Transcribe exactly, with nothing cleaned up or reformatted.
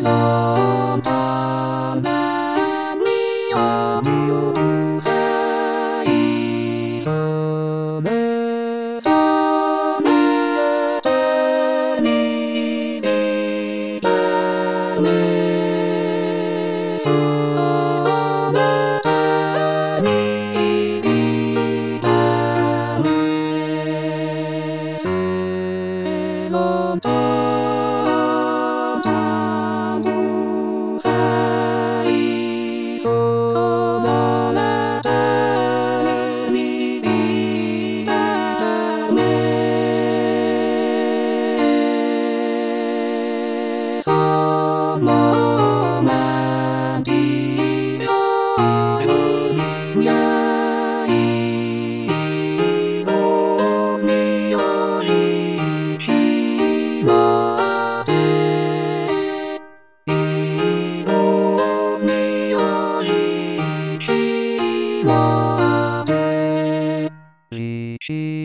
の棚によさいそむそなたに見た目そそなたに見た目せのとさいそなたに見た目そのまびよりやいのによりひろていのによりひろて